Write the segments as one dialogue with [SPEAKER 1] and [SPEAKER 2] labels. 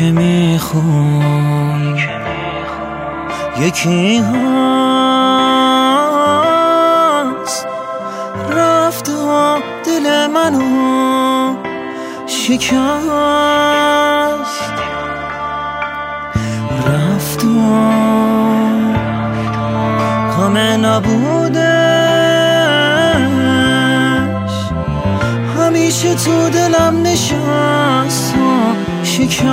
[SPEAKER 1] که میخون یکی هست رفت و دل منو شکست، رفت و غم نبودش همیشه تو دلم نشست و شکست.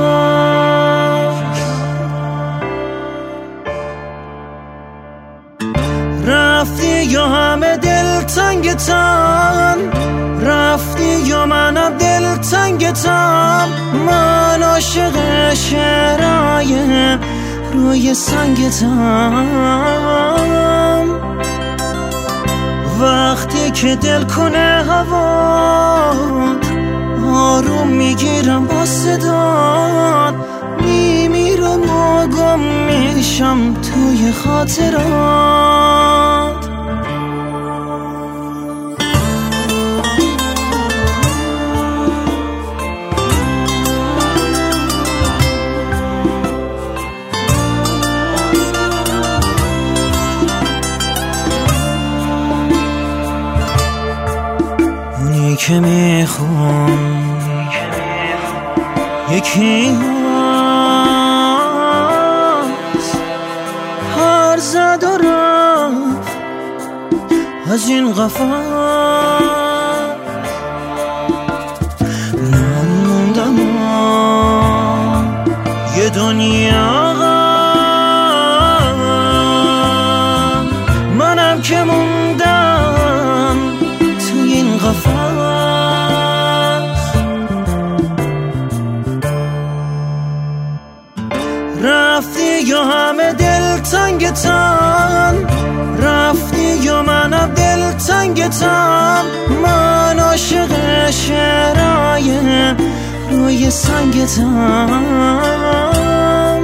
[SPEAKER 1] رفتی یا همه دل تنگتم، رفتی یا منم دل تنگتم، من عاشق شعرهای روی سنگتم. وقتی که دل کنه هوات آروم میگیرم با صدات، میمیرم و گم میشم توی خاطرات. اونی که میخون یکی هست هر زد و رفت از این قفس، من موندم یه دنیا غم، منم که موندم توی این قفس. رفتی یا همه دل تنگتم، رفتی یا منم دل تنگتم، من عاشق شعرهای روی سنگتم.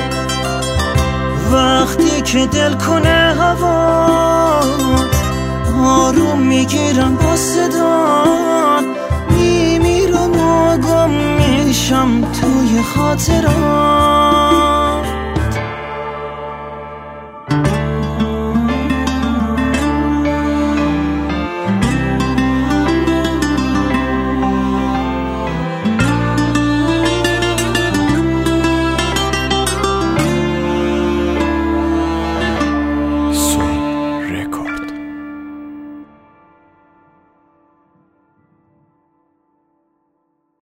[SPEAKER 1] وقتی که دل کنه هوات آروم میگیرم با صدات، میمیرم و گم میشم توی خاطرات.